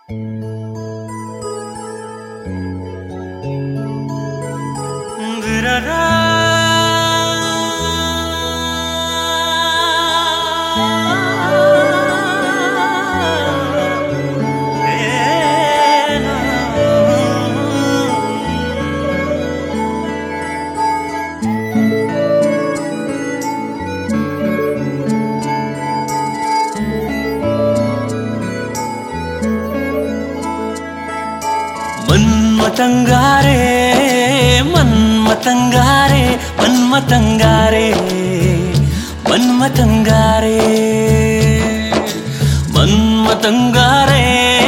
मन्मतंगारे मन्मतंगारे मन्मतंगारे मन्मतंगारे मन्मतंगारे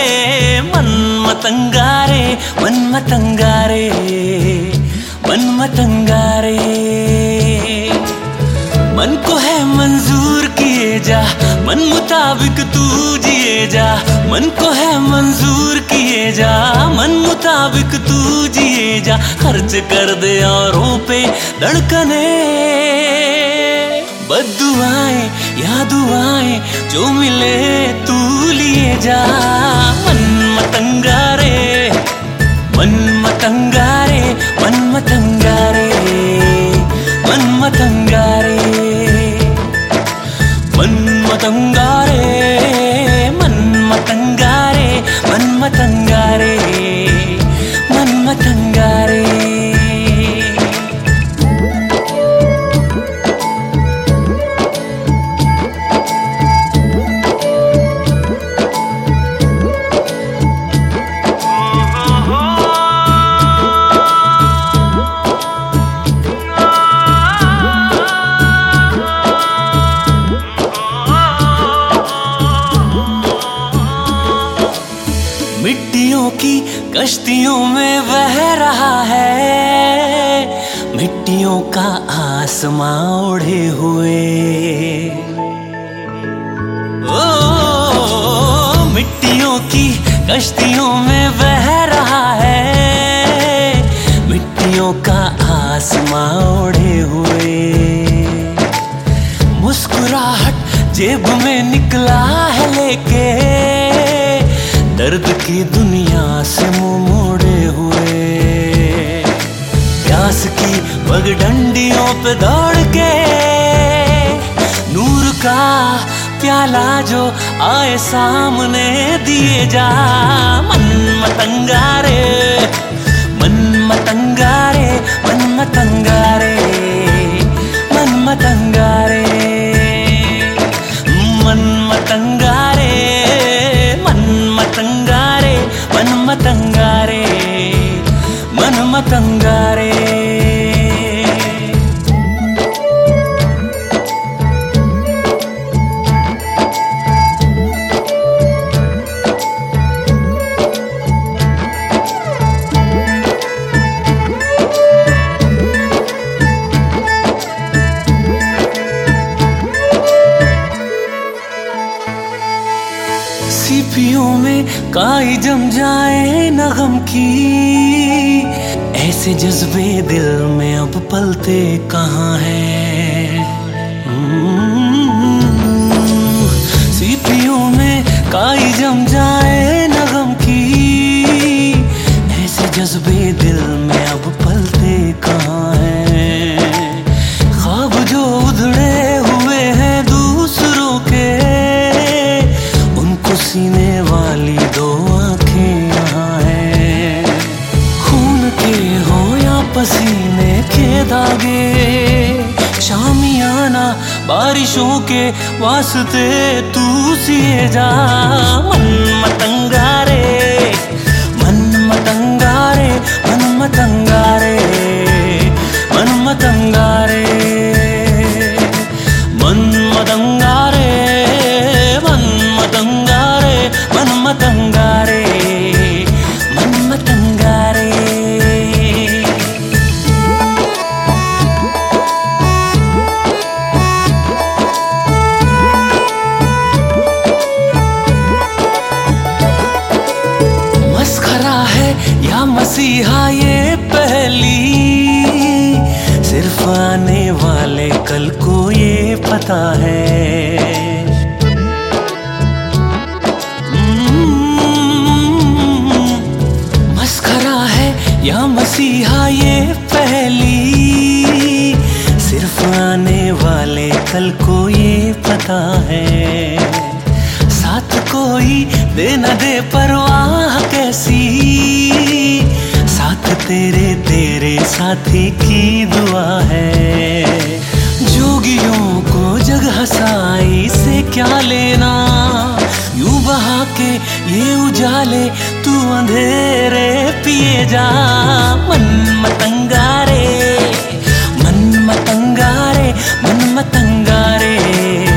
मन्मतंगारे मन्मतंगारे मन्मतंगारे मन को है मंजूर किए जा, मन मुताबिक तू जिए जा। मन को है मंजूर किए जा, मन मुताबिक तू जिए जा। खर्च कर दे औरों पे धड़कने, बद्दुआएं या दुआएं जो मिले तू लिए जा। मन्मतंगारे मन्मतंगारे मन्मतंगारे मन्मतंगारे मन्मतंगारे मन्मतंगारे मन्मतंगारे मन्मतंगारे। मिट्टियों की कश्तियों में बह रहा है, मिट्टियों का आसमां ओढ़े हुए। ओ मिट्टियों की कश्तियों में बह रहा है, मिट्टियों का आसमां ओढ़े हुए। मुस्कुराहट जेब में निकला है लेके, दर्द की दुनिया से मुंह मोड़े हुए। प्यास की पगडंडियों पे दौड़ के, नूर का प्याला जो आए सामने दिए जा। मन्मतंगारे मन्मतंगारे मन्मतंगारे मन्मतंगारे मन्मतंगारे मन्मतंगारे मन्मतंगारे मन्मतंगारे। सीपियों में काई जम जाए नगम की, ऐसे जज्बे दिल में अब पलते कहाँ हैं। सीपियों में काई जम जाए नगम की, ऐसे जज्बे दिल में अब पलते कहाँ हैं। ख्वाब जो उधड़े हुए हैं दूसरों के, उनको सीने वाली दो आंखें यहाँ हैं। खून के हो या पसीने के धागे, शामियाना बारिशों के वास्ते तू सिए जा। मन्मतंगारे मन्मतंगारे मन्मतंगारे मन्मतंगारे मन्मतंगारे मन्मतंगारे मन्मतंगारे मन्मतंगारे। मस्खरा है या मसीहा ये पहली, सिर्फ आने वाले कल को ये पता है। या मसीहा ये पहली, सिर्फ आने वाले कल को ये पता है। साथ कोई दे न दे परवाह कैसी, साथ तेरे तेरे साथी की दुआ है। जोगियों को जग हंसाई से क्या लेना, यूं बहा के ये उजाले तू अंधेरे पिए जा। मन मतंगा रे, मन मतंगा रे, मन मतंगा रे।